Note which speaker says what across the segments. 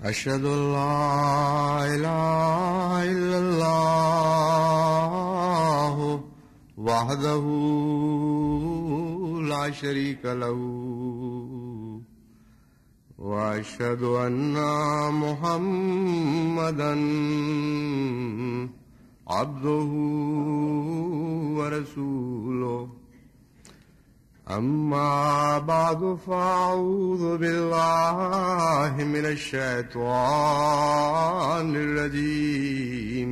Speaker 1: أشهد أن لا إله إلا الله وحده لا شريك له وأشهد أن محمدا عبده ورسوله أما بعد فأعوذ بالله من الشيطان الرجيم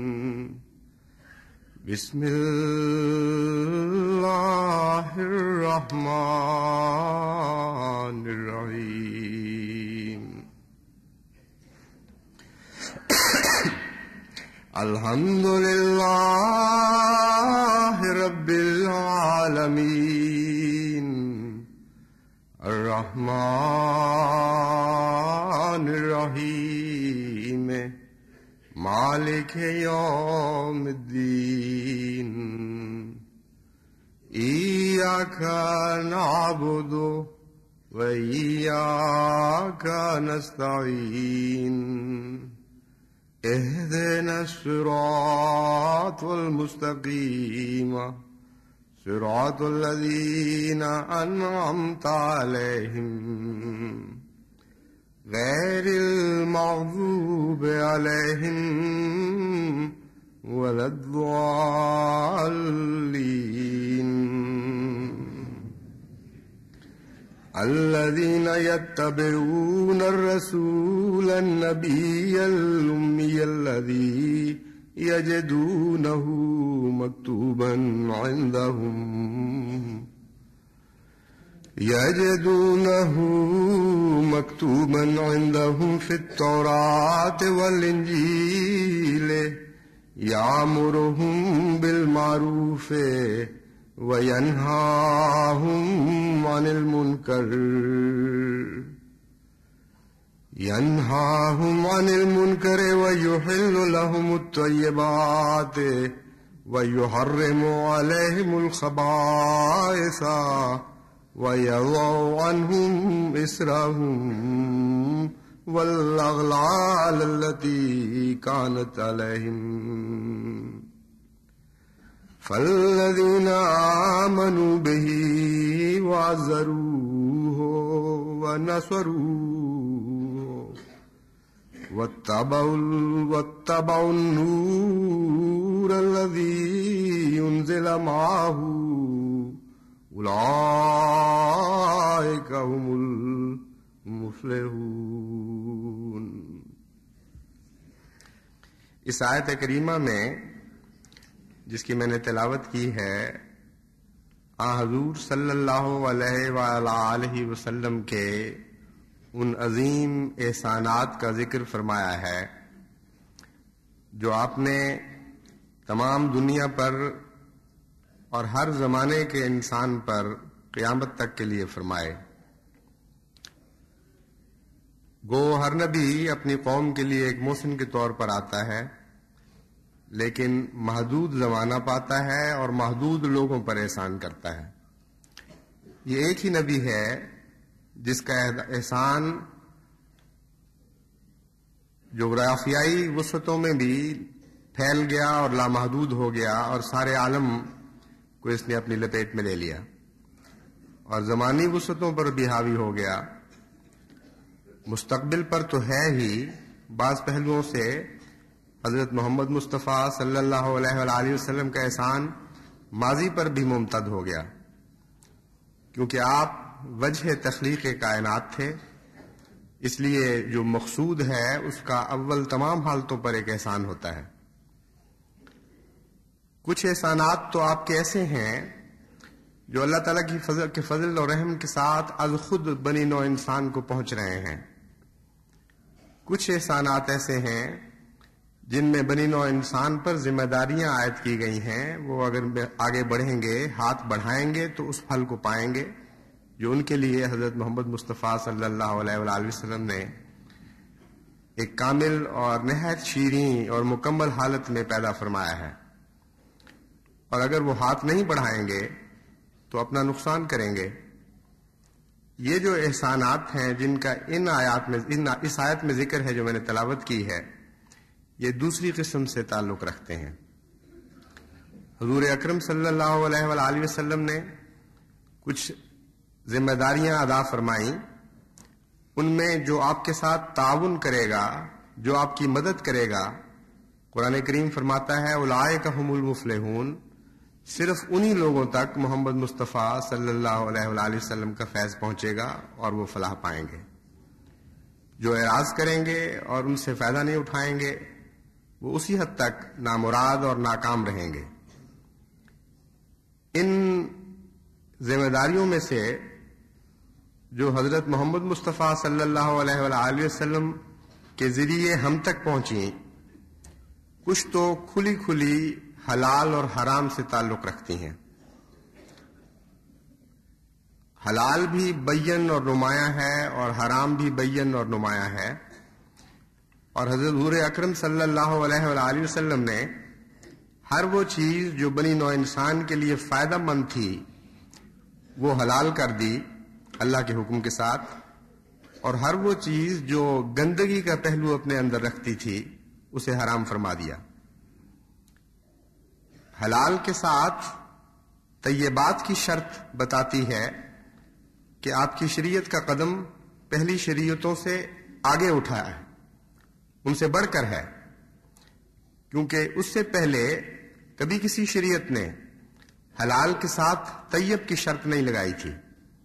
Speaker 1: بسم الله الرحمن الرحيم الحمد لله رب العالمين الرحمن الرحيم مالك يوم الدين إياك نعبد وإياك نستعين اهدنا الصراط المستقيم صراط الذين أنعمت عليهم غير المغضوب عليهم ولا الضالين الذين يتبعون الرسول النبي الأمي الذي يجدونه مكتوبا عندهم في التوراة والإنجيل يأمرهم بالمعروف وينهاهم عن المنكر ويحل لهم الطيبات ويحرم عليهم الخبائث ويضع عنهم إصرهم والأغلال التي كانت عليهم فالذين آمنوا به وعزروه ونصروه واتبعوا النور الذي ينزل معه أولئك هم المفلحون۔
Speaker 2: اس آیت کریمہ میں جس کی میں نے تلاوت کی ہے حضور صلی اللہ علیہ وآلہ وسلم کے ان عظیم احسانات کا ذکر فرمایا ہے جو آپ نے تمام دنیا پر اور ہر زمانے کے انسان پر قیامت تک کے لیے فرمائے۔ گو ہر نبی اپنی قوم کے لیے ایک محسن کے طور پر آتا ہے، لیکن محدود زمانہ پاتا ہے اور محدود لوگوں پر احسان کرتا ہے۔ یہ ایک ہی نبی ہے جس کا احسان جغرافیائی وسعتوں میں بھی پھیل گیا اور لامحدود ہو گیا اور سارے عالم کو اس نے اپنی لپیٹ میں لے لیا، اور زمانی وسعتوں پر بھی حاوی ہو گیا۔ مستقبل پر تو ہے ہی، بعض پہلوؤں سے حضرت محمد مصطفیٰ صلی اللہ علیہ وآلہ وسلم کا احسان ماضی پر بھی ممتد ہو گیا، کیونکہ آپ وجہ تخلیق کائنات تھے، اس لیے جو مقصود ہے اس کا اول تمام حالتوں پر ایک احسان ہوتا ہے۔ کچھ احسانات تو آپ کے ایسے ہیں جو اللہ تعالیٰ کے فضل اور رحم کے ساتھ از خود بنی نوع انسان کو پہنچ رہے ہیں۔ کچھ احسانات ایسے ہیں جن میں بنی نوع انسان پر ذمہ داریاں عائد کی گئی ہیں، وہ اگر آگے بڑھیں گے، ہاتھ بڑھائیں گے تو اس پھل کو پائیں گے جو ان کے لیے حضرت محمد مصطفیٰ صلی اللہ علیہ وآلہ وسلم نے ایک کامل اور نہایت شیریں اور مکمل حالت میں پیدا فرمایا ہے۔ اور اگر وہ ہاتھ نہیں بڑھائیں گے تو اپنا نقصان کریں گے۔ یہ جو احسانات ہیں جن کا ان آیات میں اس آیت میں ذکر ہے جو میں نے تلاوت کی ہے، یہ دوسری قسم سے تعلق رکھتے ہیں۔ حضور اکرم صلی اللہ علیہ وآلہ وسلم نے کچھ ذمہ داریاں ادا فرمائیں، ان میں جو آپ کے ساتھ تعاون کرے گا، جو آپ کی مدد کرے گا، قرآن کریم فرماتا ہے اولئک ھم المفلحون، صرف انہی لوگوں تک محمد مصطفیٰ صلی اللہ علیہ وآلہ وسلم کا فیض پہنچے گا اور وہ فلاح پائیں گے۔ جو اعراض کریں گے اور ان سے فائدہ نہیں اٹھائیں گے وہ اسی حد تک نامراد اور ناکام رہیں گے۔ ان ذمہ داریوں میں سے جو حضرت محمد مصطفیٰ صلی اللہ علیہ وآلہ وسلم کے ذریعے ہم تک پہنچیں، کچھ تو کھلی کھلی حلال اور حرام سے تعلق رکھتی ہیں۔ حلال بھی بین اور نمایاں ہے اور حرام بھی بین اور نمایاں ہے، اور حضرت حضور اکرم صلی اللہ علیہ وآلہ وسلم نے ہر وہ چیز جو بنی نوع انسان کے لیے فائدہ مند تھی وہ حلال کر دی اللہ کے حکم کے ساتھ، اور ہر وہ چیز جو گندگی کا پہلو اپنے اندر رکھتی تھی اسے حرام فرما دیا۔ حلال کے ساتھ طیبات کی شرط بتاتی ہے کہ آپ کی شریعت کا قدم پہلی شریعتوں سے آگے اٹھا ہے، ان سے بڑھ کر ہے، کیونکہ اس سے پہلے کبھی کسی شریعت نے حلال کے ساتھ طیب کی شرط نہیں لگائی تھی۔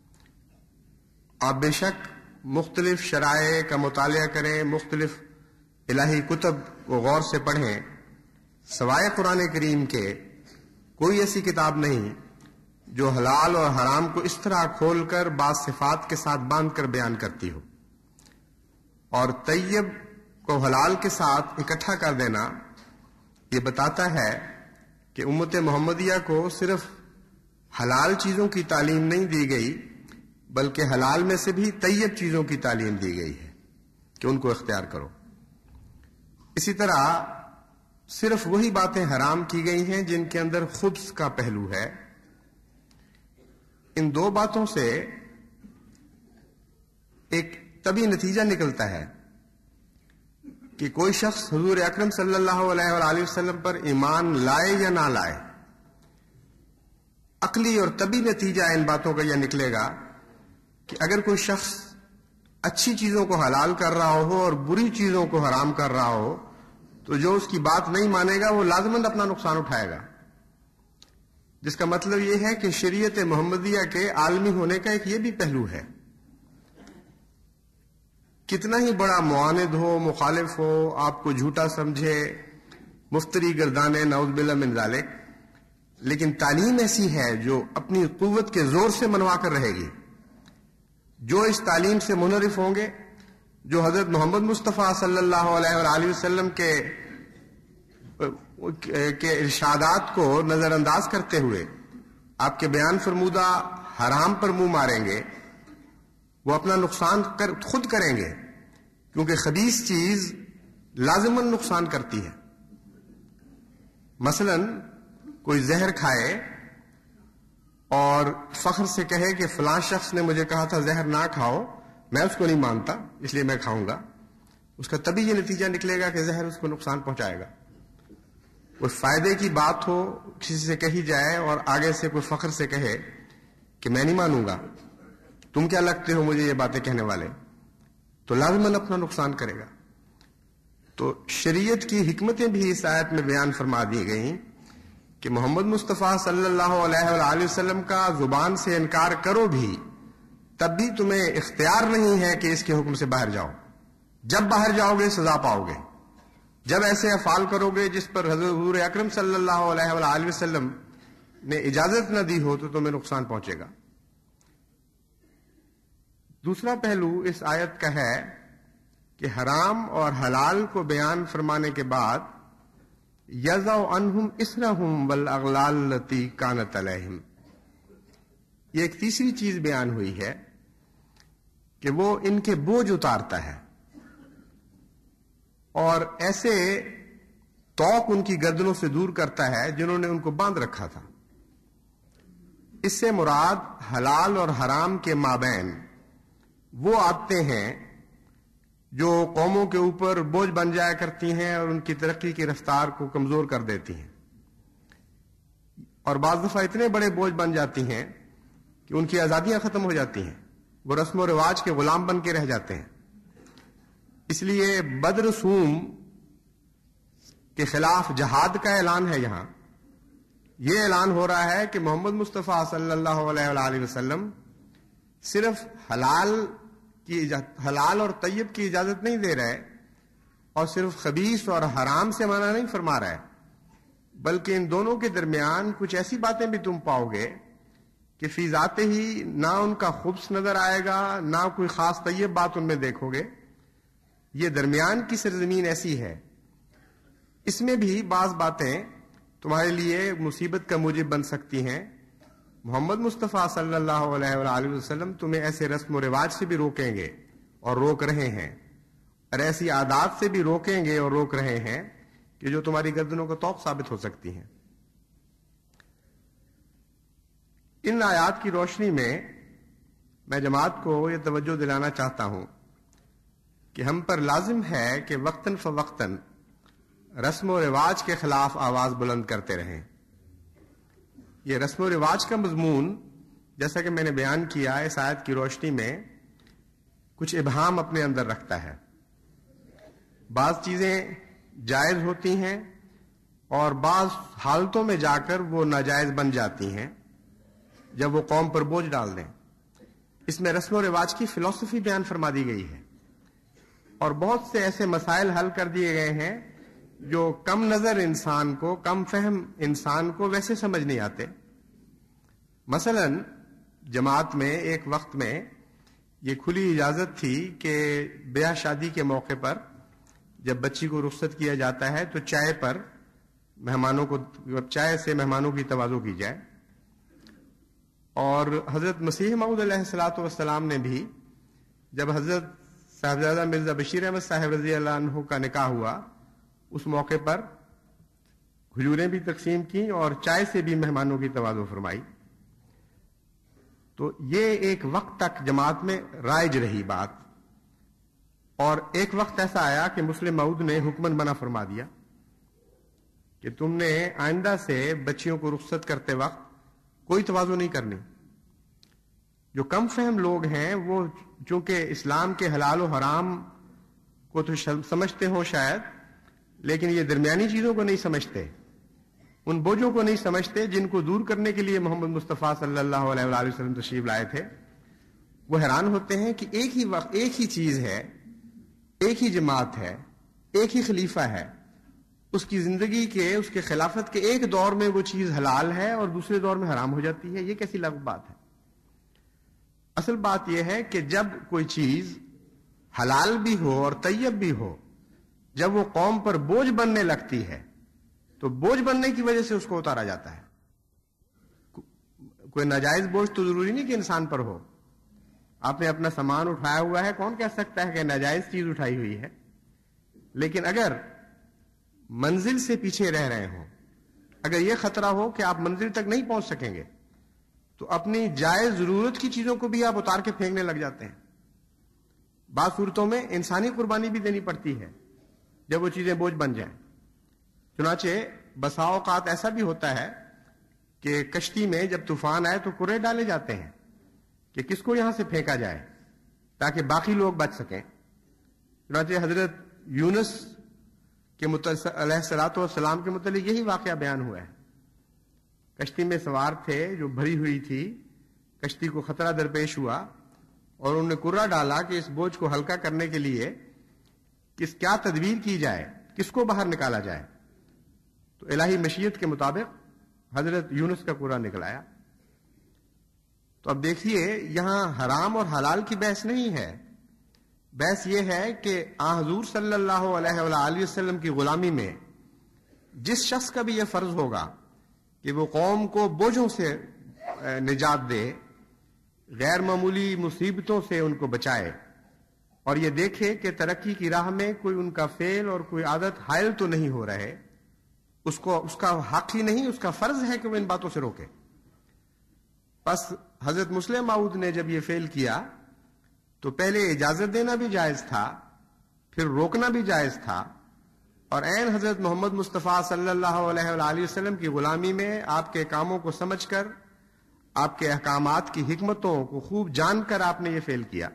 Speaker 2: آپ بے شک مختلف شرائع کا مطالعہ کریں، مختلف الہی کتب کو غور سے پڑھیں، سوائے قرآن کریم کے کوئی ایسی کتاب نہیں جو حلال اور حرام کو اس طرح کھول کر بعض صفات کے ساتھ باندھ کر بیان کرتی ہو، اور طیب کو حلال کے ساتھ اکٹھا کر دینا یہ بتاتا ہے کہ امت محمدیہ کو صرف حلال چیزوں کی تعلیم نہیں دی گئی بلکہ حلال میں سے بھی طیب چیزوں کی تعلیم دی گئی ہے کہ ان کو اختیار کرو۔ اسی طرح صرف وہی باتیں حرام کی گئی ہیں جن کے اندر خبث کا پہلو ہے۔ ان دو باتوں سے ایک طبی نتیجہ نکلتا ہے کہ کوئی شخص حضور اکرم صلی اللہ علیہ وآلہ وسلم پر ایمان لائے یا نہ لائے، عقلی اور طبی نتیجہ ان باتوں کا یہ نکلے گا کہ اگر کوئی شخص اچھی چیزوں کو حلال کر رہا ہو اور بری چیزوں کو حرام کر رہا ہو تو جو اس کی بات نہیں مانے گا وہ لازماً اپنا نقصان اٹھائے گا، جس کا مطلب یہ ہے کہ شریعت محمدیہ کے عالمی ہونے کا ایک یہ بھی پہلو ہے۔ کتنا ہی بڑا معاند ہو، مخالف ہو، آپ کو جھوٹا سمجھے، مفتری گردانے، نعوذ باللہ من ذالک، لیکن تعلیم ایسی ہے جو اپنی قوت کے زور سے منوا کر رہے گی۔ جو اس تعلیم سے منحرف ہوں گے، جو حضرت محمد مصطفیٰ صلی اللہ علیہ وآلہ وسلم کے ارشادات کو نظر انداز کرتے ہوئے آپ کے بیان فرمودہ حرام پر منہ ماریں گے، وہ اپنا نقصان خود کریں گے، کیونکہ خبیث چیز لازماً نقصان کرتی ہے۔ مثلا کوئی زہر کھائے اور فخر سے کہے کہ فلاں شخص نے مجھے کہا تھا زہر نہ کھاؤ، میں اس کو نہیں مانتا اس لیے میں کھاؤں گا، اس کا تبھی یہ نتیجہ نکلے گا کہ زہر اس کو نقصان پہنچائے گا۔ کوئی فائدے کی بات ہو کسی سے کہی جائے اور آگے سے کوئی فخر سے کہے کہ میں نہیں مانوں گا، تم کیا لگتے ہو مجھے یہ باتیں کہنے والے، تو لازماً اپنا نقصان کرے گا۔ تو شریعت کی حکمتیں بھی اس آیت میں بیان فرما دی گئیں کہ محمد مصطفیٰ صلی اللہ علیہ وآلہ وسلم کا زبان سے انکار کرو بھی تب بھی تمہیں اختیار نہیں ہے کہ اس کے حکم سے باہر جاؤ۔ جب باہر جاؤ گے سزا پاؤ گے، جب ایسے افعال کرو گے جس پر حضور اکرم صلی اللہ علیہ وآلہ وسلم نے اجازت نہ دی ہو تو تمہیں نقصان پہنچے گا۔ دوسرا پہلو اس آیت کا ہے کہ حرام اور حلال کو بیان فرمانے کے بعد یضع عنہم اسرہم والاغلال التی کانت علیہم، یہ ایک تیسری چیز بیان ہوئی ہے کہ وہ ان کے بوجھ اتارتا ہے اور ایسے توق ان کی گردنوں سے دور کرتا ہے جنہوں نے ان کو باندھ رکھا تھا۔ اس سے مراد حلال اور حرام کے مابین وہ عادتیں ہیں جو قوموں کے اوپر بوجھ بن جایا کرتی ہیں اور ان کی ترقی کی رفتار کو کمزور کر دیتی ہیں، اور بعض دفعہ اتنے بڑے بوجھ بن جاتی ہیں کہ ان کی آزادیاں ختم ہو جاتی ہیں، وہ رسم و رواج کے غلام بن کے رہ جاتے ہیں۔ اس لیے بدرسوم کے خلاف جہاد کا اعلان ہے۔ یہاں یہ اعلان ہو رہا ہے کہ محمد مصطفیٰ صلی اللہ علیہ وآلہ وسلم صرف حلال اور طیب کی اجازت نہیں دے رہے اور صرف خبیث اور حرام سے منع نہیں فرما رہا ہے، بلکہ ان دونوں کے درمیان کچھ ایسی باتیں بھی تم پاؤ گے کہ فی ذات ہی نہ ان کا خبث نظر آئے گا، نہ کوئی خاص طیب بات ان میں دیکھو گے۔ یہ درمیان کی سرزمین ایسی ہے، اس میں بھی بعض باتیں تمہارے لیے مصیبت کا موجب بن سکتی ہیں۔ محمد مصطفیٰ صلی اللہ علیہ وآلہ وسلم تمہیں ایسے رسم و رواج سے بھی روکیں گے اور روک رہے ہیں، اور ایسی عادات سے بھی روکیں گے اور روک رہے ہیں کہ جو تمہاری گردنوں کا طوق ثابت ہو سکتی ہیں۔ ان آیات کی روشنی میں جماعت کو یہ توجہ دلانا چاہتا ہوں کہ ہم پر لازم ہے کہ وقتاً فوقتاً رسم و رواج کے خلاف آواز بلند کرتے رہیں۔ یہ رسم و رواج کا مضمون، جیسا کہ میں نے بیان کیا، اس آیت کی روشنی میں کچھ ابہام اپنے اندر رکھتا ہے۔ بعض چیزیں جائز ہوتی ہیں اور بعض حالتوں میں جا کر وہ ناجائز بن جاتی ہیں جب وہ قوم پر بوجھ ڈال دیں۔ اس میں رسم و رواج کی فلسفی بیان فرما دی گئی ہے، اور بہت سے ایسے مسائل حل کر دیے گئے ہیں جو کم نظر انسان کو، کم فہم انسان کو ویسے سمجھ نہیں آتے۔ مثلا جماعت میں ایک وقت میں یہ کھلی اجازت تھی کہ بیاہ شادی کے موقع پر جب بچی کو رخصت کیا جاتا ہے تو چائے سے مہمانوں کی تواضع کی جائے، اور حضرت مسیح موعود علیہ الصلوۃ والسلام نے بھی جب حضرت صاحبزادہ مرزا بشیر احمد صاحب رضی اللہ عنہ کا نکاح ہوا، اس موقع پر کھجوریں بھی تقسیم کی اور چائے سے بھی مہمانوں کی تواضع فرمائی۔ تو یہ ایک وقت تک جماعت میں رائج رہی بات، اور ایک وقت ایسا آیا کہ مسلم موعود نے حکماً منع فرما دیا کہ تم نے آئندہ سے بچیوں کو رخصت کرتے وقت کوئی تواضع نہیں کرنی۔ جو کم فہم لوگ ہیں وہ چونکہ اسلام کے حلال و حرام کو تو سمجھتے ہوں شاید، لیکن یہ درمیانی چیزوں کو نہیں سمجھتے، ان بوجھوں کو نہیں سمجھتے جن کو دور کرنے کے لیے محمد مصطفیٰ صلی اللہ علیہ وآلہ وسلم تشریف لائے تھے۔ وہ حیران ہوتے ہیں کہ ایک ہی وقت، ایک ہی چیز ہے، ایک ہی جماعت ہے، ایک ہی خلیفہ ہے، اس کی زندگی کے، اس کے خلافت کے ایک دور میں وہ چیز حلال ہے اور دوسرے دور میں حرام ہو جاتی ہے۔ یہ کیسی لغو بات ہے؟ اصل بات یہ ہے کہ جب کوئی چیز حلال بھی ہو اور طیب بھی ہو، جب وہ قوم پر بوجھ بننے لگتی ہے تو بوجھ بننے کی وجہ سے اس کو اتارا جاتا ہے۔ کوئی ناجائز بوجھ تو ضروری نہیں کہ انسان پر ہو۔ آپ نے اپنا سامان اٹھایا ہوا ہے، کون کہہ سکتا ہے کہ ناجائز چیز اٹھائی ہوئی ہے؟ لیکن اگر منزل سے پیچھے رہ رہے ہوں، اگر یہ خطرہ ہو کہ آپ منزل تک نہیں پہنچ سکیں گے، تو اپنی جائز ضرورت کی چیزوں کو بھی آپ اتار کے پھینکنے لگ جاتے ہیں۔ بعض صورتوں میں انسانی قربانی بھی دینی پڑتی ہے جب وہ چیزیں بوجھ بن جائیں۔ چنانچہ بسا اوقات ایسا بھی ہوتا ہے کہ کشتی میں جب طوفان آئے تو کرے ڈالے جاتے ہیں کہ کس کو یہاں سے پھینکا جائے تاکہ باقی لوگ بچ سکیں۔ چنانچہ حضرت یونس کے علیہ الصلوۃ والسلام کے متعلق یہی واقعہ بیان ہوا ہے۔ کشتی میں سوار تھے جو بھری ہوئی تھی، کشتی کو خطرہ درپیش ہوا اور انہوں نے کرا ڈالا کہ اس بوجھ کو ہلکا کرنے کے لیے کیا تدبیر کی جائے، کس کو باہر نکالا جائے۔ تو الہی مشیت کے مطابق حضرت یونس کا کرا نکل آیا۔ تو اب دیکھیے، یہاں حرام اور حلال کی بحث نہیں ہے، بحث یہ ہے کہ حضور صلی اللہ علیہ وآلہ وسلم کی غلامی میں جس شخص کا بھی یہ فرض ہوگا کہ وہ قوم کو بوجھوں سے نجات دے، غیر معمولی مصیبتوں سے ان کو بچائے، اور یہ دیکھے کہ ترقی کی راہ میں کوئی ان کا فعل اور کوئی عادت حائل تو نہیں ہو رہے، اس کا حق ہی نہیں، اس کا فرض ہے کہ وہ ان باتوں سے روکے۔ پس حضرت مسلم موعود نے جب یہ فعل کیا تو پہلے اجازت دینا بھی جائز تھا، پھر روکنا بھی جائز تھا، اور عین حضرت محمد مصطفیٰ صلی اللہ علیہ وآلہ وسلم کی غلامی میں آپ کے کاموں کو سمجھ کر، آپ کے احکامات کی حکمتوں کو خوب جان کر آپ نے یہ فعل کیا۔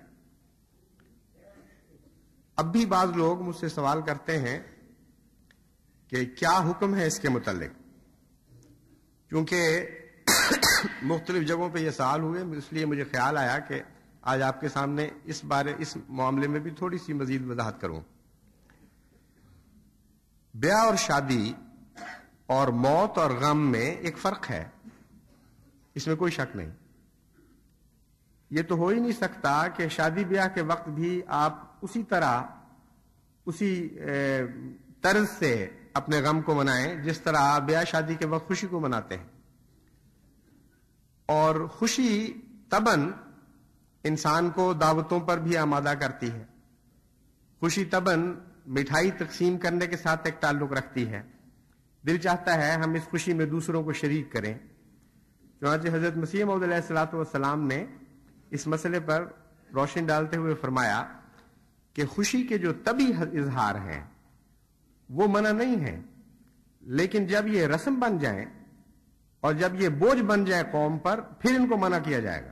Speaker 2: اب بھی بعض لوگ مجھ سے سوال کرتے ہیں کہ کیا حکم ہے اس کے متعلق، کیونکہ مختلف جگہوں پہ یہ سوال ہوئے، اس لیے مجھے خیال آیا کہ آج آپ کے سامنے اس معاملے میں بھی تھوڑی سی مزید وضاحت کروں۔ بیاہ اور شادی اور موت اور غم میں ایک فرق ہے، اس میں کوئی شک نہیں۔ یہ تو ہو ہی نہیں سکتا کہ شادی بیاہ کے وقت بھی آپ اسی طرح، اسی طرز سے اپنے غم کو منائیں جس طرح بیاہ شادی کے وقت خوشی کو مناتے ہیں۔ اور خوشی طبعاً انسان کو دعوتوں پر بھی آمادہ کرتی ہے، خوشی طبعاً مٹھائی تقسیم کرنے کے ساتھ ایک تعلق رکھتی ہے، دل چاہتا ہے ہم اس خوشی میں دوسروں کو شریک کریں۔ چنانچہ حضرت مسیح موعود علیہ الصلوۃ والسلام نے اس مسئلے پر روشنی ڈالتے ہوئے فرمایا کہ خوشی کے جو طبعی اظہار ہیں وہ منع نہیں ہیں، لیکن جب یہ رسم بن جائیں اور جب یہ بوجھ بن جائے قوم پر، پھر ان کو منع کیا جائے گا۔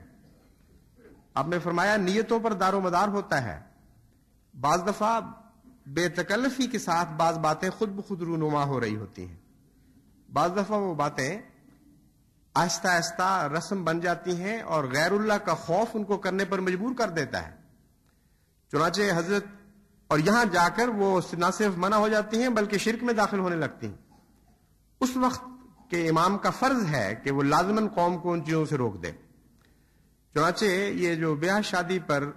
Speaker 2: آپ نے فرمایا نیتوں پر دار و مدار ہوتا ہے، بعض دفعہ بے تکلفی کے ساتھ بعض باتیں خود بخود رونما ہو رہی ہوتی ہیں، بعض دفعہ وہ باتیں آہستہ آہستہ رسم بن جاتی ہیں اور غیر اللہ کا خوف ان کو کرنے پر مجبور کر دیتا ہے۔ چنانچہ حضرت، اور یہاں جا کر وہ نہ صرف منع ہو جاتی ہیں بلکہ شرک میں داخل ہونے لگتی ہیں۔ اس وقت کے امام کا فرض ہے کہ وہ لازماً قوم کو ان چیزوں سے روک دے۔ چنانچہ یہ جو بیاہ شادی پر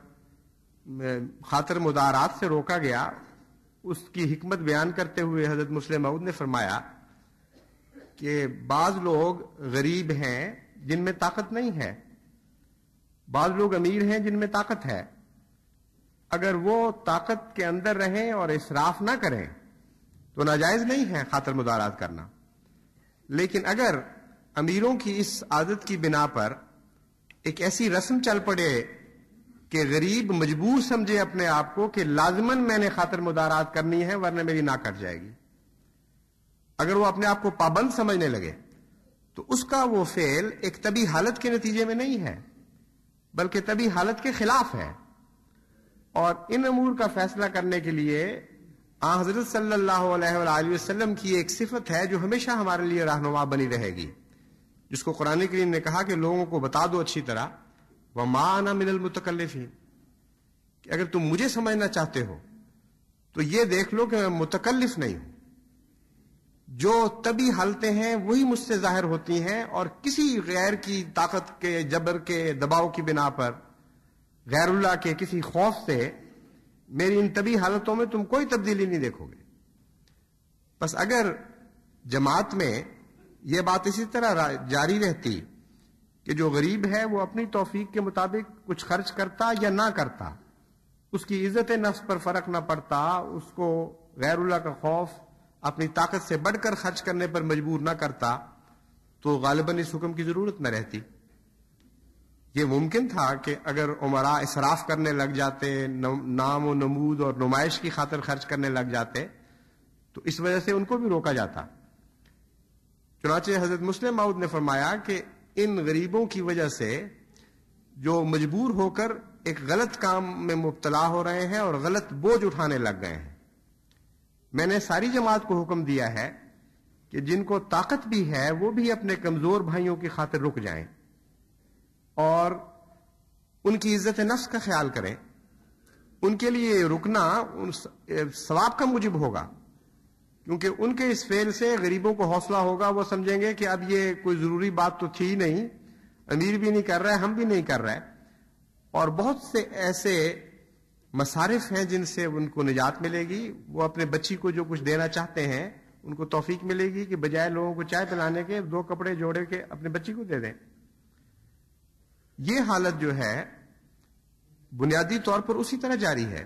Speaker 2: خاطر مدارات سے روکا گیا، اس کی حکمت بیان کرتے ہوئے حضرت مسلم موعود نے فرمایا کہ بعض لوگ غریب ہیں جن میں طاقت نہیں ہے، بعض لوگ امیر ہیں جن میں طاقت ہے، اگر وہ طاقت کے اندر رہیں اور اسراف نہ کریں تو ناجائز نہیں ہے خاطر مدارات کرنا، لیکن اگر امیروں کی اس عادت کی بنا پر ایک ایسی رسم چل پڑے کہ غریب مجبور سمجھے اپنے آپ کو کہ لازماً میں نے خاطر مدارات کرنی ہے ورنہ میری ناک کٹ جائے گی، اگر وہ اپنے آپ کو پابند سمجھنے لگے تو اس کا وہ فعل ایک طبی حالت کے نتیجے میں نہیں ہے بلکہ طبی حالت کے خلاف ہے۔ اور ان امور کا فیصلہ کرنے کے لیے آن حضرت صلی اللہ علیہ وآلہ وسلم کی ایک صفت ہے جو ہمیشہ ہمارے لیے رہنما بنی رہے گی، جس کو قرآن کریم نے کہا کہ لوگوں کو بتا دو اچھی طرح، وَمَا أَنَا مِنَ الْمُتَكَلِّفِينَ، کہ اگر تم مجھے سمجھنا چاہتے ہو تو یہ دیکھ لو کہ میں متکلف نہیں ہوں، جو طبی حالتیں ہیں وہی مجھ سے ظاہر ہوتی ہیں، اور کسی غیر کی طاقت کے جبر کے دباؤ کی بنا پر، غیر اللہ کے کسی خوف سے میری ان طبی حالتوں میں تم کوئی تبدیلی نہیں دیکھو گے۔ بس اگر جماعت میں یہ بات اسی طرح جاری رہتی کہ جو غریب ہے وہ اپنی توفیق کے مطابق کچھ خرچ کرتا یا نہ کرتا، اس کی عزت نفس پر فرق نہ پڑتا، اس کو غیر اللہ کا خوف اپنی طاقت سے بڑھ کر خرچ کرنے پر مجبور نہ کرتا، تو غالباً اس حکم کی ضرورت نہ رہتی۔ یہ ممکن تھا کہ اگر عمراء اسراف کرنے لگ جاتے، نام و نمود اور نمائش کی خاطر خرچ کرنے لگ جاتے تو اس وجہ سے ان کو بھی روکا جاتا۔ چنانچہ حضرت مسلم موعود نے فرمایا کہ ان غریبوں کی وجہ سے جو مجبور ہو کر ایک غلط کام میں مبتلا ہو رہے ہیں اور غلط بوجھ اٹھانے لگ گئے ہیں، میں نے ساری جماعت کو حکم دیا ہے کہ جن کو طاقت بھی ہے وہ بھی اپنے کمزور بھائیوں کی خاطر رک جائیں اور ان کی عزت نفس کا خیال کریں۔ ان کے لیے رکنا ثواب کا موجب ہوگا، کیونکہ ان کے اس فعل سے غریبوں کو حوصلہ ہوگا، وہ سمجھیں گے کہ اب یہ کوئی ضروری بات تو تھی نہیں، امیر بھی نہیں کر رہا ہے، ہم بھی نہیں کر رہے، اور بہت سے ایسے مصارف ہیں جن سے ان کو نجات ملے گی۔ وہ اپنے بچی کو جو کچھ دینا چاہتے ہیں ان کو توفیق ملے گی کہ بجائے لوگوں کو چائے پلانے کے 2 کپڑے جوڑے کے اپنے بچی کو دے دیں۔ یہ حالت جو ہے بنیادی طور پر اسی طرح جاری ہے،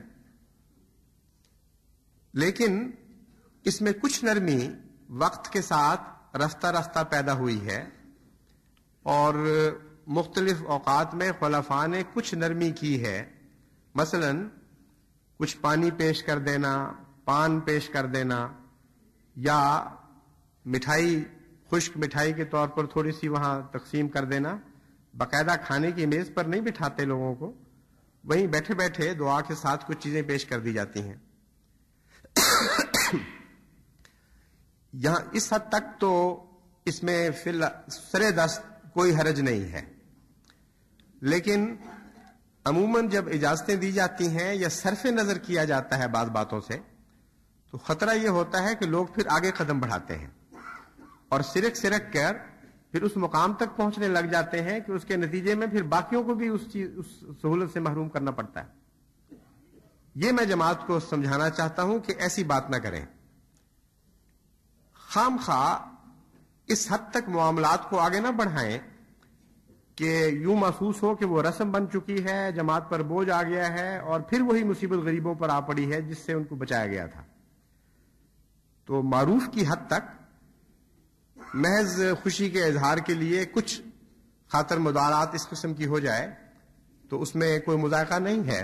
Speaker 2: لیکن اس میں کچھ نرمی وقت کے ساتھ رفتہ رفتہ پیدا ہوئی ہے، اور مختلف اوقات میں خلفاء نے کچھ نرمی کی ہے، مثلا کچھ پانی پیش کر دینا، پان پیش کر دینا، یا مٹھائی، خشک مٹھائی کے طور پر تھوڑی سی وہاں تقسیم کر دینا، باقاعدہ کھانے کی میز پر نہیں بٹھاتے لوگوں کو، وہیں بیٹھے بیٹھے دعا کے ساتھ کچھ چیزیں پیش کر دی جاتی ہیں۔ یہاں اس حد تک تو اس میں سرے دست کوئی حرج نہیں ہے، لیکن عموماً جب اجازتیں دی جاتی ہیں یا صرف نظر کیا جاتا ہے بعض باتوں سے، تو خطرہ یہ ہوتا ہے کہ لوگ پھر آگے قدم بڑھاتے ہیں اور سرک کر پھر اس مقام تک پہنچنے لگ جاتے ہیں کہ اس کے نتیجے میں پھر باقیوں کو بھی اس سہولت سے محروم کرنا پڑتا ہے۔ یہ میں جماعت کو سمجھانا چاہتا ہوں کہ ایسی بات نہ کریں، خام خواہ اس حد تک معاملات کو آگے نہ بڑھائیں کہ یوں محسوس ہو کہ وہ رسم بن چکی ہے، جماعت پر بوجھ آ گیا ہے اور پھر وہی مصیبت غریبوں پر آ پڑی ہے جس سے ان کو بچایا گیا تھا۔ تو معروف کی حد تک محض خوشی کے اظہار کے لیے کچھ خاطر مدارات اس قسم کی ہو جائے تو اس میں کوئی مذائقہ نہیں ہے۔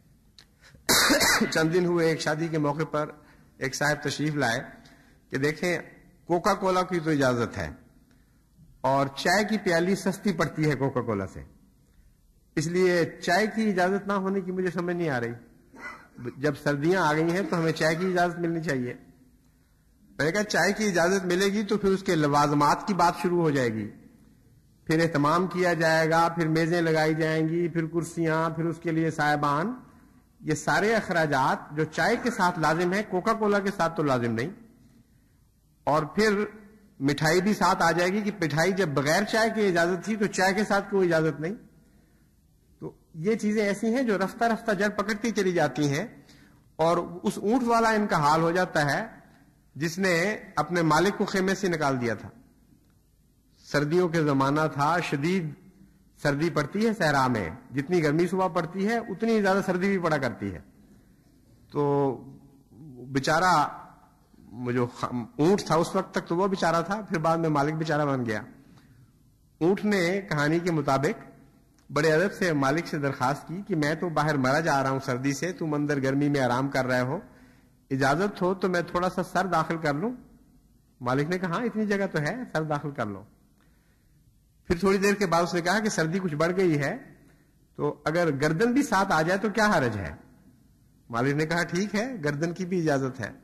Speaker 2: چند دن ہوئے ایک شادی کے موقع پر ایک صاحب تشریف لائے کہ دیکھیں کوکا کولا کی تو اجازت ہے اور چائے کی پیالی سستی پڑتی ہے کوکا کولا سے، اس لیے چائے کی اجازت نہ ہونے کی مجھے سمجھ نہیں آ رہی۔ جب سردیاں آ گئی ہیں تو ہمیں چائے کی اجازت ملنی چاہیے۔ میں نے کہا چائے کی اجازت ملے گی تو پھر اس کے لوازمات کی بات شروع ہو جائے گی، پھر اہتمام کیا جائے گا، پھر میزیں لگائی جائیں گی، پھر کرسیاں، پھر اس کے لیے صاحبان، یہ سارے اخراجات جو چائے کے ساتھ لازم ہے کوکا کولا کے ساتھ تو لازم نہیں۔ اور پھر مٹھائی بھی ساتھ آ جائے گی کہ مٹھائی جب بغیر چائے کی اجازت تھی تو چائے کے ساتھ کوئی اجازت نہیں۔ تو یہ چیزیں ایسی ہیں جو رفتہ رفتہ جڑ پکڑتی چلی جاتی ہیں، اور اس اونٹ والا ان کا حال ہو جاتا ہے جس نے اپنے مالک کو خیمے سے نکال دیا تھا۔ سردیوں کے زمانہ تھا، شدید سردی پڑتی ہے صحرا میں، جتنی گرمی صبح پڑتی ہے اتنی زیادہ سردی بھی پڑا کرتی ہے۔ تو بیچارہ جو اونٹ تھا اس وقت تک تو وہ بیچارہ تھا، پھر بعد میں مالک بیچارہ بن گیا۔ اونٹ نے کہانی کے مطابق بڑے ادب سے مالک سے درخواست کی کہ میں تو باہر مرا جا رہا ہوں سردی سے، تم اندر گرمی میں آرام کر رہے ہو، اجازت ہو تو میں تھوڑا سا سر داخل کر لوں۔ مالک نے کہا ہاں اتنی جگہ تو ہے، سر داخل کر لو۔ پھر تھوڑی دیر کے بعد اس نے کہا کہ سردی کچھ بڑھ گئی ہے تو اگر گردن بھی ساتھ آ جائے تو کیا حرج ہے؟ مالک نے کہا ٹھیک ہے، گردن کی بھی اجازت ہے۔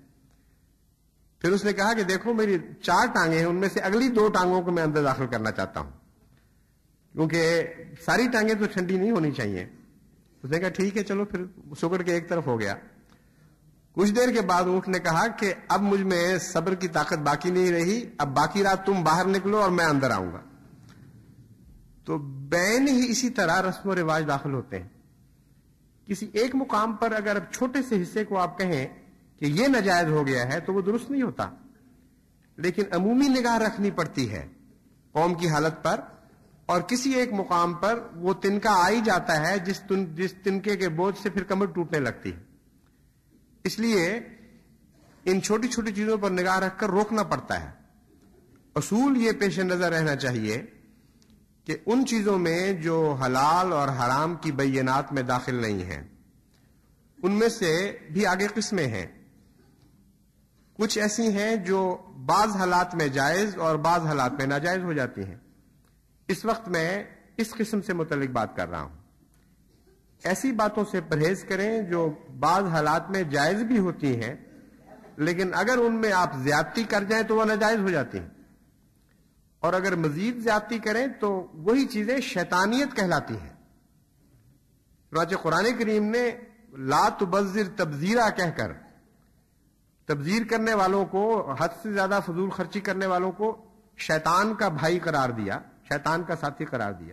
Speaker 2: پھر اس نے کہا کہ دیکھو میری 4 ٹانگیں ہیں، ان میں سے اگلی 2 ٹانگوں کو میں اندر داخل کرنا چاہتا ہوں کیونکہ ساری ٹانگیں تو ٹھنڈی نہیں ہونی چاہیے۔ اس نے کہا ٹھیک ہے چلو، پھر سکڑ کے ایک طرف ہو گیا۔ کچھ دیر کے بعد اونٹ نے کہا کہ اب مجھ میں صبر کی طاقت باقی نہیں رہی، اب باقی رات تم باہر نکلو اور میں اندر آؤں گا۔ تو بین ہی اسی طرح رسم و رواج داخل ہوتے ہیں۔ کسی ایک مقام پر اگر اب چھوٹے سے حصے کو آپ کہیں کہ یہ ناجائز ہو گیا ہے تو وہ درست نہیں ہوتا، لیکن عمومی نگاہ رکھنی پڑتی ہے قوم کی حالت پر، اور کسی ایک مقام پر وہ تنکا آ ہی جاتا ہے جس تنکے کے بوجھ سے پھر کمر ٹوٹنے لگتی ہے۔ اس لیے ان چھوٹی چھوٹی چیزوں پر نگاہ رکھ کر روکنا پڑتا ہے۔ اصول یہ پیش نظر رہنا چاہیے کہ ان چیزوں میں جو حلال اور حرام کی بینات میں داخل نہیں ہیں ان میں سے بھی آگے قسمیں ہیں۔ کچھ ایسی ہیں جو بعض حالات میں جائز اور بعض حالات میں ناجائز ہو جاتی ہیں۔ اس وقت میں اس قسم سے متعلق بات کر رہا ہوں۔ ایسی باتوں سے پرہیز کریں جو بعض حالات میں جائز بھی ہوتی ہیں، لیکن اگر ان میں آپ زیادتی کر جائیں تو وہ ناجائز ہو جاتی ہیں، اور اگر مزید زیادتی کریں تو وہی چیزیں شیطانیت کہلاتی ہیں۔ چنانچہ قرآن کریم نے لا تبذر تبذیرا کہہ کر تبذیر کرنے والوں کو، حد سے زیادہ فضول خرچی کرنے والوں کو شیطان کا بھائی قرار دیا، شیطان کا ساتھی قرار دیا۔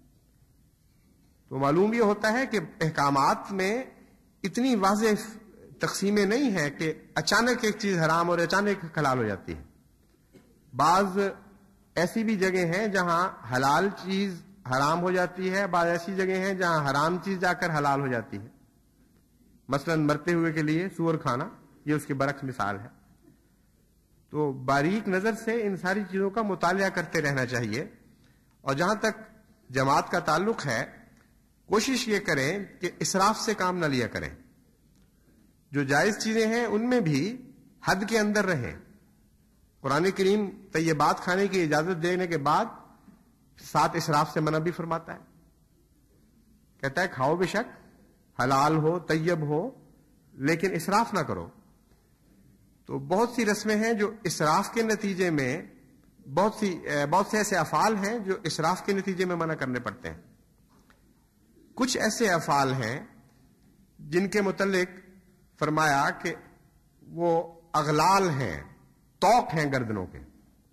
Speaker 2: تو معلوم یہ ہوتا ہے کہ احکامات میں اتنی واضح تقسیمیں نہیں ہیں کہ اچانک ایک چیز حرام اور اچانک حلال ہو جاتی ہے۔ بعض ایسی بھی جگہ ہیں جہاں حلال چیز حرام ہو جاتی ہے، بعض ایسی جگہ ہیں جہاں حرام چیز جا کر حلال ہو جاتی ہے۔ مثلا مرتے ہوئے کے لیے سور کھانا، یہ اس کے برعکس مثال ہے۔ تو باریک نظر سے ان ساری چیزوں کا مطالعہ کرتے رہنا چاہیے۔ اور جہاں تک جماعت کا تعلق ہے کوشش یہ کریں کہ اسراف سے کام نہ لیا کریں. جو جائز چیزیں ہیں ان میں بھی حد کے اندر رہیں. قرآن کریم طیبات کھانے کی اجازت دینے کے بعد ساتھ اسراف سے منع بھی فرماتا ہے. کہتا ہے کھاؤ بے شک، حلال ہو طیب ہو، لیکن اسراف نہ کرو. تو بہت سی رسمیں ہیں جو اسراف کے نتیجے میں، بہت سے ایسے افعال ہیں جو اسراف کے نتیجے میں منع کرنے پڑتے ہیں. کچھ ایسے افعال ہیں جن کے متعلق فرمایا کہ وہ اغلال ہیں، توق ہیں گردنوں کے.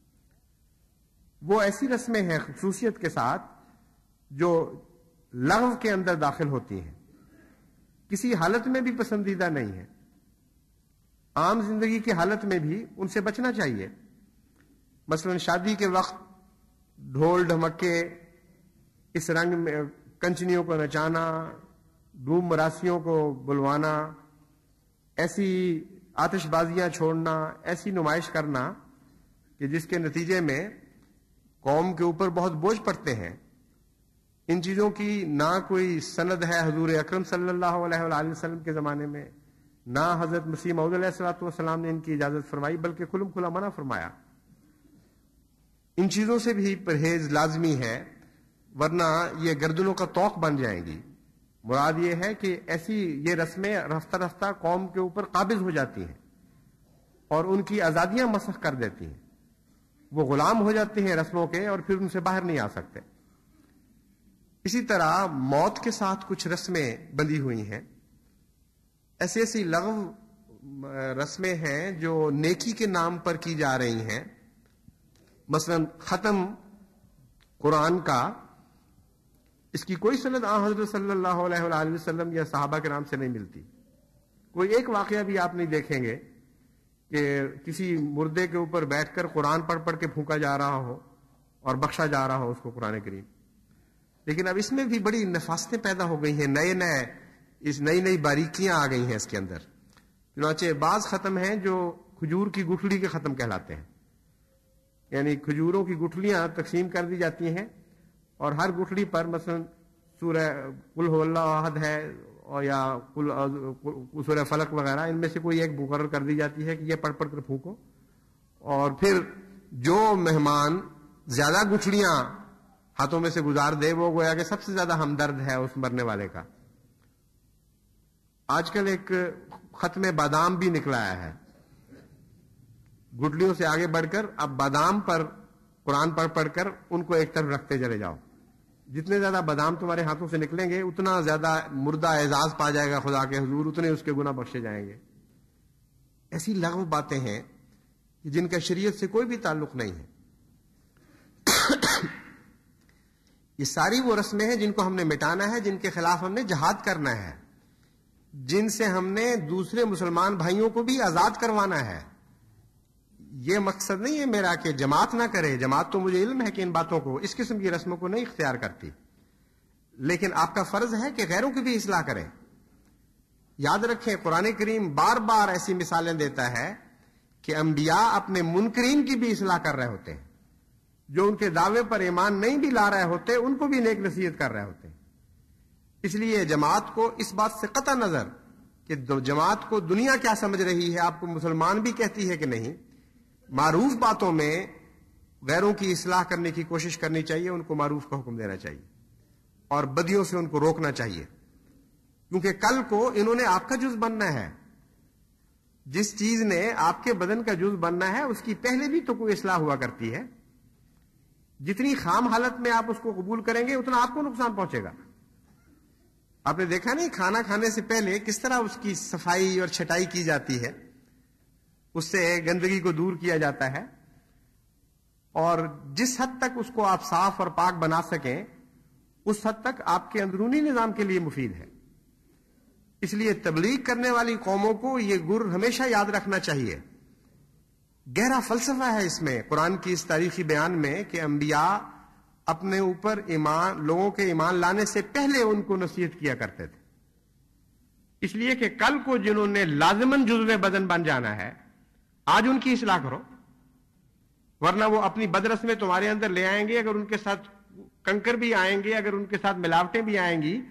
Speaker 2: وہ ایسی رسمیں ہیں خصوصیت کے ساتھ جو لغو کے اندر داخل ہوتی ہیں، کسی حالت میں بھی پسندیدہ نہیں ہے. عام زندگی کی حالت میں بھی ان سے بچنا چاہیے. مثلا شادی کے وقت ڈھول ڈھمکے، اس رنگ میں کنچنیوں کو نچانا، ڈوم مراسیوں کو بلوانا، ایسی آتش بازیاں چھوڑنا، ایسی نمائش کرنا کہ جس کے نتیجے میں قوم کے اوپر بہت بوجھ پڑتے ہیں. ان چیزوں کی نہ کوئی سند ہے حضور اکرم صلی اللہ علیہ وآلہ وسلم کے زمانے میں، نہ حضرت مسیح موعود علیہ الصلوۃ والسلام نے ان کی اجازت فرمائی، بلکہ کھلم کھلا منع فرمایا. ان چیزوں سے بھی پرہیز لازمی ہے، ورنہ یہ گردنوں کا توق بن جائیں گی. مراد یہ ہے کہ ایسی یہ رسمیں رفتہ رفتہ قوم کے اوپر قابض ہو جاتی ہیں اور ان کی آزادیاں مسخ کر دیتی ہیں. وہ غلام ہو جاتے ہیں رسموں کے اور پھر ان سے باہر نہیں آ سکتے. اسی طرح موت کے ساتھ کچھ رسمیں بندھی ہوئی ہیں. ایسی لغو رسمیں ہیں جو نیکی کے نام پر کی جا رہی ہیں. مثلا ختم قرآن کا، اس کی کوئی سند حضرت صلی اللہ علیہ وآلہ وسلم یا صحابہ کے نام سے نہیں ملتی. کوئی ایک واقعہ بھی آپ نہیں دیکھیں گے کہ کسی مردے کے اوپر بیٹھ کر قرآن پڑھ پڑھ کے پھونکا جا رہا ہو اور بخشا جا رہا ہو اس کو قرآن کریم. لیکن اب اس میں بھی بڑی نفاستیں پیدا ہو گئی ہیں، نئی باریکیاں آ گئی ہیں اس کے اندر. چنانچہ بعض ختم ہیں جو کھجور کی گٹھلی کے ختم کہلاتے ہیں. یعنی کھجوروں کی گٹھلیاں تقسیم کر دی جاتی ہیں اور ہر گٹھلی پر مثلا سورہ قل هو اللہ احد ہے اور یا سورہ فلق وغیرہ، ان میں سے کوئی ایک مقرر کر دی جاتی ہے کہ یہ پڑھ پڑھ کر پھونکو. اور پھر جو مہمان زیادہ گٹھلیاں ہاتھوں میں سے گزار دے وہ گویا کہ سب سے زیادہ ہمدرد ہے اس مرنے والے کا. آج کل ایک ختم بادام بھی نکلا آیا ہے. گٹلیوں سے آگے بڑھ کر اب بادام پر قرآن پڑھ پڑھ کر ان کو ایک طرف رکھتے چلے جاؤ. جتنے زیادہ بادام تمہارے ہاتھوں سے نکلیں گے اتنا زیادہ مردہ اعزاز پا جائے گا خدا کے حضور، اتنے اس کے گناہ بخشے جائیں گے. ایسی لغو باتیں ہیں جن کا شریعت سے کوئی بھی تعلق نہیں ہے. یہ ساری وہ رسمیں ہیں جن کو ہم نے مٹانا ہے، جن کے خلاف ہم نے جہاد کرنا ہے، جن سے ہم نے دوسرے مسلمان بھائیوں کو بھی آزاد کروانا ہے. یہ مقصد نہیں ہے میرا کہ جماعت نہ کرے. جماعت تو مجھے علم ہے کہ ان باتوں کو، اس قسم کی رسموں کو نہیں اختیار کرتی، لیکن آپ کا فرض ہے کہ غیروں کی بھی اصلاح کریں. یاد رکھیں قرآن کریم بار بار ایسی مثالیں دیتا ہے کہ انبیاء اپنے منکرین کی بھی اصلاح کر رہے ہوتے ہیں. جو ان کے دعوے پر ایمان نہیں بھی لا رہے ہوتے ان کو بھی نیک نصیحت کر رہے ہوتے ہیں. اس لیے جماعت کو اس بات سے قطع نظر کہ جماعت کو دنیا کیا سمجھ رہی ہے، آپ کو مسلمان بھی کہتی ہے کہ نہیں، معروف باتوں میں غیروں کی اصلاح کرنے کی کوشش کرنی چاہیے، ان کو معروف کا حکم دینا چاہیے اور بدیوں سے ان کو روکنا چاہیے. کیونکہ کل کو انہوں نے آپ کا جز بننا ہے. جس چیز نے آپ کے بدن کا جز بننا ہے اس کی پہلے بھی تو کوئی اصلاح ہوا کرتی ہے. جتنی خام حالت میں آپ اس کو قبول کریں گے اتنا آپ کو نقصان پہنچے گا. آپ نے دیکھا نہیں کھانا کھانے سے پہلے کس طرح اس کی صفائی اور چھٹائی کی جاتی ہے، اس سے گندگی کو دور کیا جاتا ہے، اور جس حد تک اس کو آپ صاف اور پاک بنا سکیں اس حد تک آپ کے اندرونی نظام کے لیے مفید ہے. اس لیے تبلیغ کرنے والی قوموں کو یہ گر ہمیشہ یاد رکھنا چاہیے. گہرا فلسفہ ہے اس میں، قرآن کی اس تاریخی بیان میں، کہ انبیاء اپنے اوپر ایمان، لوگوں کے ایمان لانے سے پہلے ان کو نصیحت کیا کرتے تھے. اس لیے کہ کل کو جنہوں نے لازماً جزو بدن بن جانا ہے آج ان کی اصلاح کرو، ورنہ وہ اپنی بدرس میں تمہارے اندر لے آئیں گے. اگر ان کے ساتھ کنکر بھی آئیں گے، اگر ان کے ساتھ ملاوٹیں بھی آئیں گی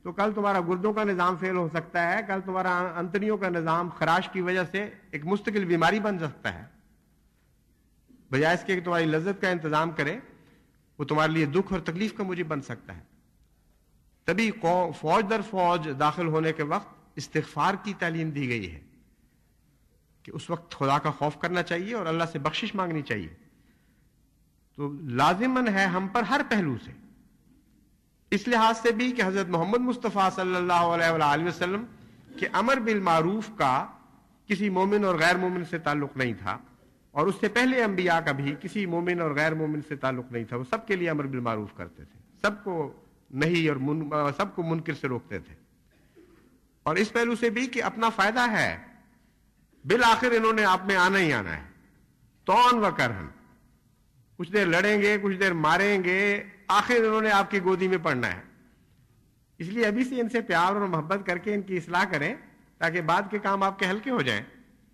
Speaker 3: تو کل تمہارا گردوں کا نظام فیل ہو سکتا ہے، کل تمہارا انتڑیوں کا نظام خراش کی وجہ سے ایک مستقل بیماری بن سکتا ہے۔ بجائے اس کے کہ تمہاری لذت کا انتظام کرے، وہ تمہارے لیے دکھ اور تکلیف کا موجب بن سکتا ہے۔ تبھی فوج در فوج داخل ہونے کے وقت استغفار کی تعلیم دی گئی ہے کہ اس وقت خدا کا خوف کرنا چاہیے اور اللہ سے بخشش مانگنی چاہیے۔ تو لازماً ہے ہم پر ہر پہلو سے، اس لحاظ سے بھی کہ حضرت محمد مصطفیٰ صلی اللہ علیہ وآلہ وسلم کے امر بالمعروف کا کسی مومن اور غیر مومن سے تعلق نہیں تھا، اور اس سے پہلے انبیاء کا بھی کسی مومن اور غیر مومن سے تعلق نہیں تھا۔ وہ سب کے لیے امر بالمعروف کرتے تھے، سب کو نہیں اور سب کو منکر سے روکتے تھے۔ اور اس پہلو سے بھی کہ اپنا فائدہ ہے، بالآخر انہوں نے آپ میں آنا ہی آنا ہے، طعن و کرہن، کچھ دیر لڑیں گے، کچھ دیر ماریں گے، آخر انہوں نے آپ کی گودی میں پڑنا ہے۔ اس لیے ابھی سے ان سے پیار اور محبت کر کے ان کی اصلاح کریں تاکہ بعد کے کام آپ کے ہلکے ہو جائیں۔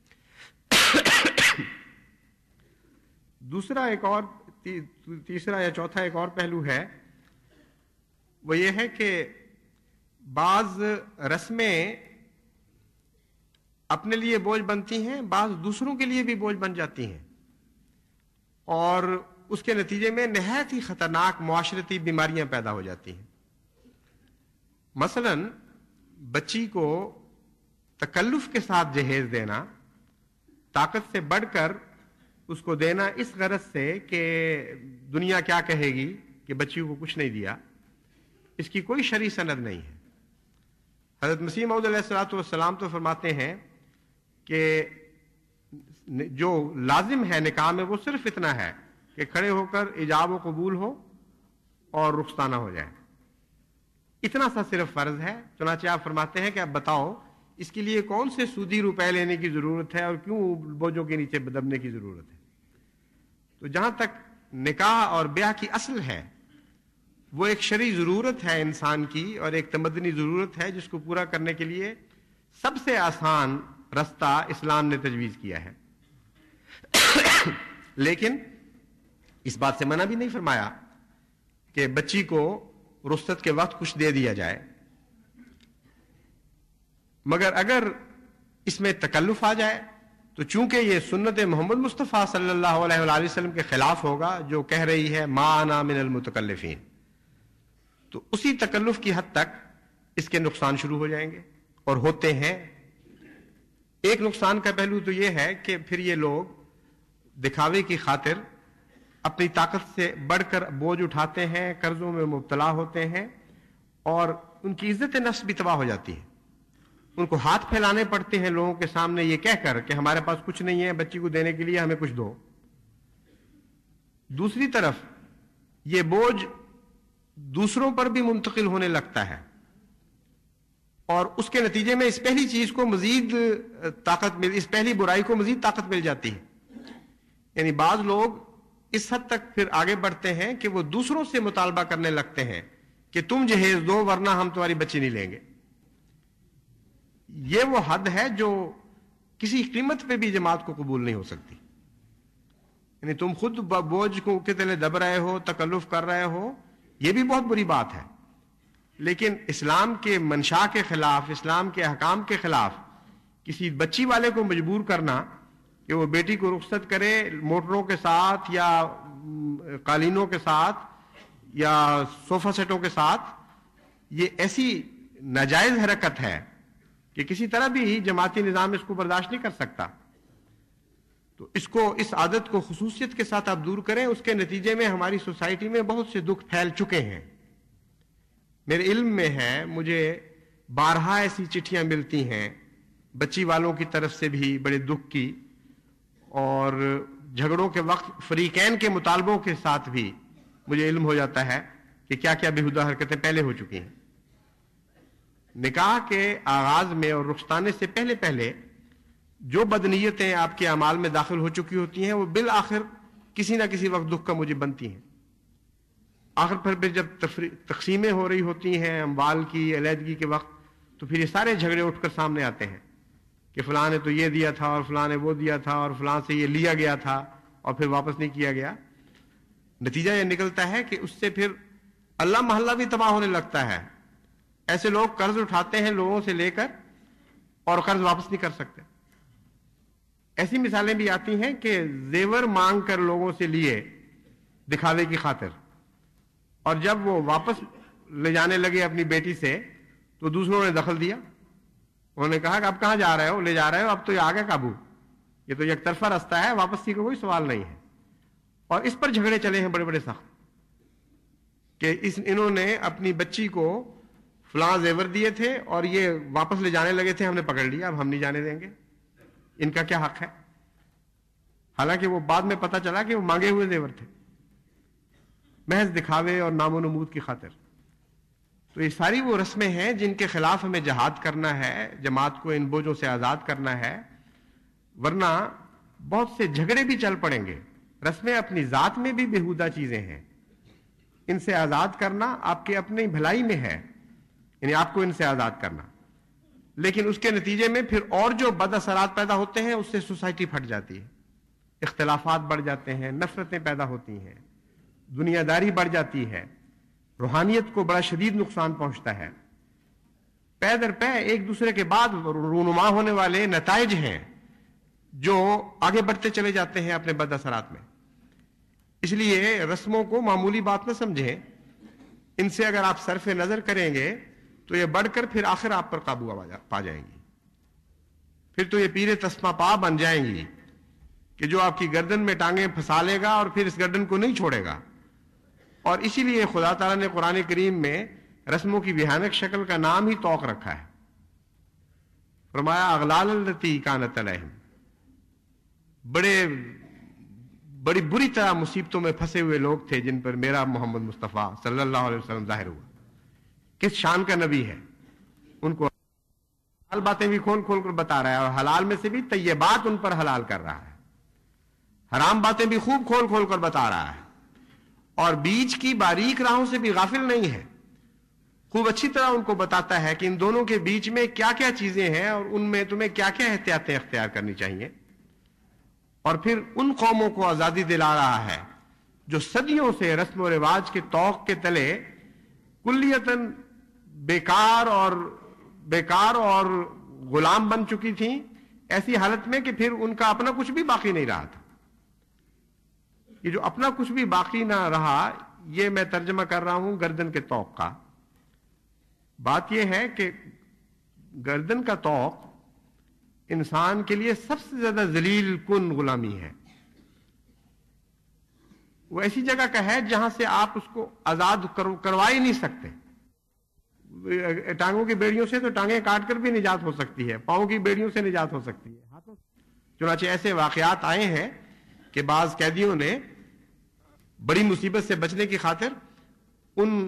Speaker 3: دوسرا ایک اور تیسرا یا چوتھا ایک اور پہلو ہے، وہ یہ ہے کہ بعض رسمیں اپنے لیے بوجھ بنتی ہیں، بعض دوسروں کے لیے بھی بوجھ بن جاتی ہیں، اور اس کے نتیجے میں نہایت ہی خطرناک معاشرتی بیماریاں پیدا ہو جاتی ہیں۔ مثلا بچی کو تکلف کے ساتھ جہیز دینا، طاقت سے بڑھ کر اس کو دینا اس غرض سے کہ دنیا کیا کہے گی کہ بچی کو کچھ نہیں دیا، اس کی کوئی شرعی سند نہیں ہے۔ حضرت مسیح موعود علیہ الصلوۃ والسلام تو فرماتے ہیں کہ جو لازم ہے نکاح میں وہ صرف اتنا ہے کہ کھڑے ہو کر ایجاب و قبول ہو اور رخصتانہ ہو جائے، اتنا سا صرف فرض ہے۔ چنانچہ آپ فرماتے ہیں کہ اب بتاؤ اس کے لیے کون سے سودی روپے لینے کی ضرورت ہے اور کیوں بوجھوں کے نیچے دبنے کی ضرورت ہے۔ تو جہاں تک نکاح اور بیاہ کی اصل ہے، وہ ایک شرعی ضرورت ہے انسان کی، اور ایک تمدنی ضرورت ہے جس کو پورا کرنے کے لیے سب سے آسان رستہ اسلام نے تجویز کیا ہے۔ لیکن اس بات سے منع بھی نہیں فرمایا کہ بچی کو رخصت کے وقت کچھ دے دیا جائے، مگر اگر اس میں تکلف آ جائے تو چونکہ یہ سنت محمد مصطفیٰ صلی اللہ علیہ وآلہ وسلم کے خلاف ہوگا جو کہہ رہی ہے ما انا من المتکلفین، تو اسی تکلف کی حد تک اس کے نقصان شروع ہو جائیں گے اور ہوتے ہیں۔ ایک نقصان کا پہلو تو یہ ہے کہ پھر یہ لوگ دکھاوے کی خاطر اپنی طاقت سے بڑھ کر بوجھ اٹھاتے ہیں، قرضوں میں مبتلا ہوتے ہیں، اور ان کی عزت نفس بھی تباہ ہو جاتی ہے۔ ان کو ہاتھ پھیلانے پڑتے ہیں لوگوں کے سامنے یہ کہہ کر کہ ہمارے پاس کچھ نہیں ہے، بچی کو دینے کے لیے ہمیں کچھ دو۔ دوسری طرف یہ بوجھ دوسروں پر بھی منتقل ہونے لگتا ہے، اور اس کے نتیجے میں اس پہلی چیز کو مزید طاقت اس پہلی برائی کو مزید طاقت مل جاتی ہے۔ یعنی بعض لوگ اس حد تک پھر آگے بڑھتے ہیں کہ وہ دوسروں سے مطالبہ کرنے لگتے ہیں کہ تم جہیز دو ورنہ ہم تمہاری بچی نہیں لیں گے۔ یہ وہ حد ہے جو کسی قیمت پہ بھی جماعت کو قبول نہیں ہو سکتی۔ یعنی تم خود بوجھ کو کے تلے دب رہے ہو، تکلف کر رہے ہو، یہ بھی بہت بری بات ہے، لیکن اسلام کے منشا کے خلاف، اسلام کے احکام کے خلاف کسی بچی والے کو مجبور کرنا کہ وہ بیٹی کو رخصت کرے موٹروں کے ساتھ یا قالینوں کے ساتھ یا صوفہ سیٹوں کے ساتھ، یہ ایسی ناجائز حرکت ہے کہ کسی طرح بھی جماعتی نظام اس کو برداشت نہیں کر سکتا۔ تو اس عادت کو خصوصیت کے ساتھ آپ دور کریں، اس کے نتیجے میں ہماری سوسائٹی میں بہت سے دکھ پھیل چکے ہیں۔ میرے علم میں ہے، مجھے بارہا ایسی چٹھیاں ملتی ہیں بچی والوں کی طرف سے بھی بڑے دکھ کی، اور جھگڑوں کے وقت فریقین کے مطالبوں کے ساتھ بھی مجھے علم ہو جاتا ہے کہ کیا کیا بےہودہ حرکتیں پہلے ہو چکی ہیں۔ نکاح کے آغاز میں اور رخصتانے سے پہلے پہلے جو بدنیتیں آپ کے اعمال میں داخل ہو چکی ہوتی ہیں وہ بالآخر کسی نہ کسی وقت دکھ کا موجب بنتی ہیں۔ آخر پھر جب تقسیمیں ہو رہی ہوتی ہیں اموال کی علیحدگی کے وقت، تو پھر یہ سارے جھگڑے اٹھ کر سامنے آتے ہیں کہ فلاں نے تو یہ دیا تھا اور فلاں نے وہ دیا تھا اور فلاں سے یہ لیا گیا تھا اور پھر واپس نہیں کیا گیا۔ نتیجہ یہ نکلتا ہے کہ اس سے پھر اللہ محلہ بھی تباہ ہونے لگتا ہے، ایسے لوگ قرض اٹھاتے ہیں لوگوں سے لے کر اور قرض واپس نہیں کر سکتے. ایسی مثالیں بھی آتی ہیں کہ زیور مانگ کر لوگوں سے لیے دکھاوے کی خاطر، اور جب وہ واپس لے جانے لگے اپنی بیٹی سے تو دوسروں نے دخل دیا. انہوں نے کہا کہ اب کہاں جا رہے ہو، لے جا رہے ہو، اب تو یہ آ گیا قابو، یہ تو یک طرفہ راستہ ہے، واپسی کا کوئی سوال نہیں ہے. اور اس پر جھگڑے چلے ہیں بڑے بڑے سخت کہ انہوں نے اپنی بچی کو فلاں زیور دیے تھے اور یہ واپس لے جانے لگے تھے، ہم نے پکڑ لیا، اب ہم نہیں جانے دیں گے، ان کا کیا حق ہے؟ حالانکہ وہ بعد میں پتہ چلا کہ وہ مانگے ہوئے زیور تھے، محض دکھاوے اور نام و نمود کی خاطر. تو یہ ساری وہ رسمیں ہیں جن کے خلاف ہمیں جہاد کرنا ہے، جماعت کو ان بوجھوں سے آزاد کرنا ہے، ورنہ بہت سے جھگڑے بھی چل پڑیں گے. رسمیں اپنی ذات میں بھی بےہودہ چیزیں ہیں، ان سے آزاد کرنا آپ کے اپنی بھلائی میں ہے، یعنی آپ کو ان سے آزاد کرنا. لیکن اس کے نتیجے میں پھر اور جو بد اثرات پیدا ہوتے ہیں اس سے سوسائٹی پھٹ جاتی ہے، اختلافات بڑھ جاتے ہیں، نفرتیں پیدا ہوتی ہیں، دنیا داری بڑھ جاتی ہے، روحانیت کو بڑا شدید نقصان پہنچتا ہے. پے در پے ایک دوسرے کے بعد رونما ہونے والے نتائج ہیں جو آگے بڑھتے چلے جاتے ہیں اپنے بد اثرات میں. اس لیے رسموں کو معمولی بات نہ سمجھیں، ان سے اگر آپ صرف نظر کریں گے تو یہ بڑھ کر پھر آخر آپ پر قابو پا جائیں گی. پھر تو یہ پیر تسمہ پا بن جائیں گی کہ جو آپ کی گردن میں ٹانگیں پھنسا لے گا اور پھر اس گردن کو نہیں چھوڑے گا. اور اسی لیے خدا تعالیٰ نے قرآن کریم میں رسموں کی بھیانک شکل کا نام ہی توق رکھا ہے. فرمایا اغلال التی کانت علیہم، بڑی بری طرح مصیبتوں میں پھنسے ہوئے لوگ تھے جن پر میرا محمد مصطفیٰ صلی اللہ علیہ وسلم ظاہر ہوا. کس شان کا نبی ہے، ان کو حلال باتیں بھی کھول کھول کر بتا رہا ہے اور حلال میں سے بھی طیبات ان پر حلال کر رہا ہے، حرام باتیں بھی خوب کھول کھول کر بتا رہا ہے، اور بیچ کی باریک راہوں سے بھی غافل نہیں ہے. خوب اچھی طرح ان کو بتاتا ہے کہ ان دونوں کے بیچ میں کیا کیا چیزیں ہیں اور ان میں تمہیں کیا کیا احتیاطیں اختیار کرنی چاہیے. اور پھر ان قوموں کو آزادی دلا رہا ہے جو صدیوں سے رسم و رواج کے توق کے تلے کلیتاً بیکار اور غلام بن چکی تھیں، ایسی حالت میں کہ پھر ان کا اپنا کچھ بھی باقی نہیں رہا تھا. یہ جو اپنا کچھ بھی باقی نہ رہا، یہ میں ترجمہ کر رہا ہوں گردن کے توق کا. بات یہ ہے کہ گردن کا توق انسان کے لیے سب سے زیادہ ذلیل کن غلامی ہے. وہ ایسی جگہ کا ہے جہاں سے آپ اس کو آزاد کروا ہی نہیں سکتے. ٹانگوں کی بیڑیوں سے تو ٹانگیں کاٹ کر بھی نجات ہو سکتی ہے، پاؤں کی بیڑیوں سے نجات ہو سکتی ہے، ہاتھوں. چنانچہ ایسے واقعات آئے ہیں کہ بعض قیدیوں نے بڑی مصیبت سے بچنے کی خاطر ان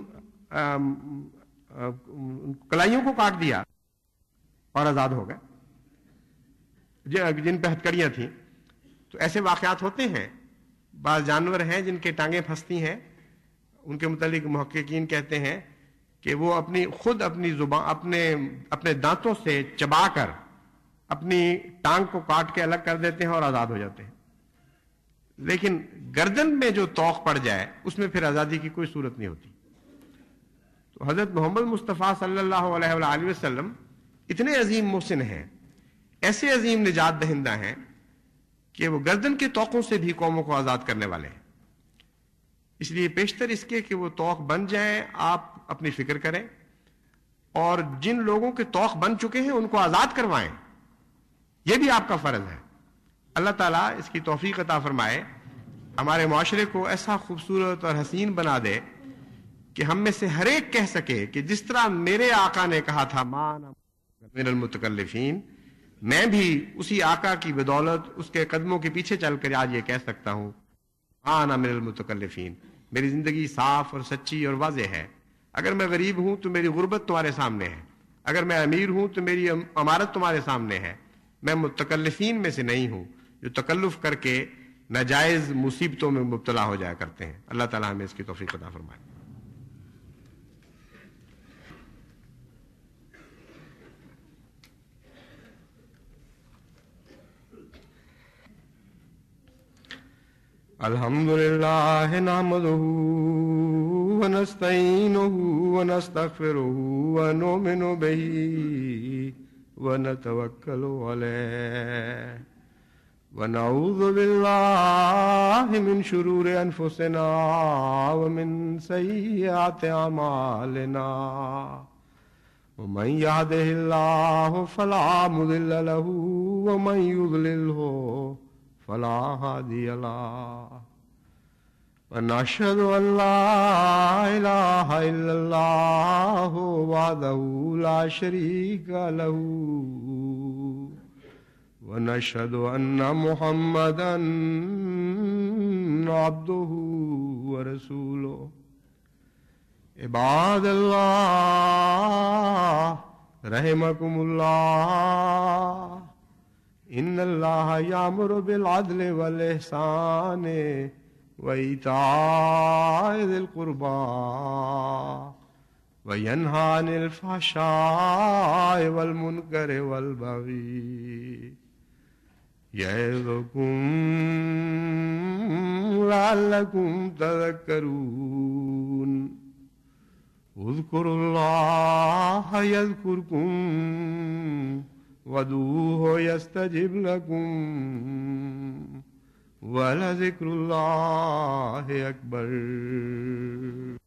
Speaker 3: کلائیوں کو کاٹ دیا اور آزاد ہو گئے جن پہ ہتکڑیاں تھیں. تو ایسے واقعات ہوتے ہیں. بعض جانور ہیں جن کے ٹانگیں پھنستی ہیں، ان کے متعلق محققین کہتے ہیں کہ وہ اپنی زبان اپنے دانتوں سے چبا کر اپنی ٹانگ کو کاٹ کے الگ کر دیتے ہیں اور آزاد ہو جاتے ہیں. لیکن گردن میں جو توق پڑ جائے اس میں پھر آزادی کی کوئی صورت نہیں ہوتی. تو حضرت محمد مصطفیٰ صلی اللہ علیہ وآلہ وسلم اتنے عظیم محسن ہیں، ایسے عظیم نجات دہندہ ہیں کہ وہ گردن کے توقوں سے بھی قوموں کو آزاد کرنے والے ہیں. اس لیے پیشتر اس کے کہ وہ توق بن جائیں آپ اپنی فکر کریں، اور جن لوگوں کے توق بن چکے ہیں ان کو آزاد کروائیں. یہ بھی آپ کا فرض ہے. اللہ تعالیٰ اس کی توفیق عطا فرمائے، ہمارے معاشرے کو ایسا خوبصورت اور حسین بنا دے کہ ہم میں سے ہر ایک کہہ سکے کہ جس طرح میرے آقا نے کہا تھا من المتکلفین، میں بھی اسی آقا کی بدولت اس کے قدموں کے پیچھے چل کر آج یہ کہہ سکتا ہوں انا من المتکلفین. میری زندگی صاف اور سچی اور واضح ہے. اگر میں غریب ہوں تو میری غربت تمہارے سامنے ہے، اگر میں امیر ہوں تو میری امارت تمہارے سامنے ہے. میں متکلفین میں سے نہیں ہوں جو تکلف کر کے ناجائز مصیبتوں میں مبتلا ہو جایا کرتے ہیں. اللہ تعالیٰ ہمیں اس کی توفیق عطا فرمائے.
Speaker 1: الحمد للہ نحمدہ ونستعينه ونستغفره ونؤمن به ونتوكل عليه ونعوذ بالله من شرور أنفسنا ومن سيئات أعمالنا ومن يهده الله فلا مضل له ومن يضلله فلا هادي له ونشهد أن لا إله إلا الله وحده لا شريك له ونشهد أن محمدا عبده ورسوله عباد الله رحمكم الله إن الله يأمر بالعدل والإحسان وإيتاء ذي القربى وينهى عن الفحشاء والمنكر والبغي يعظكم لعلكم تذكرون اذكروا الله يذكركم وادعوه يستجب لكم ولذكر الله أكبر